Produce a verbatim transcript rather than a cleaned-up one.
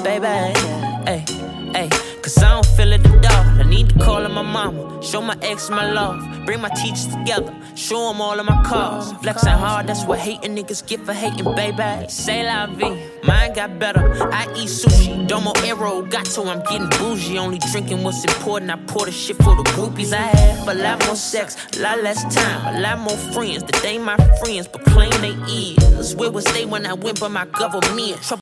baby. Hey, hey, cause I don't feel it at all. I need to call on my mama, show my ex my love, bring my teachers together, show them all of my cars. Flexing hard, that's what hating niggas get for hating, baby. Say la vie, mine got better. I eat sushi, domo arrow, gato, I'm getting bougie. Only drinking what's important, I pour the shit for the groupies. I have a lot more sex, a lot less time, a lot more friends that ain't my friends but claim they is. Where was they when I went by my government?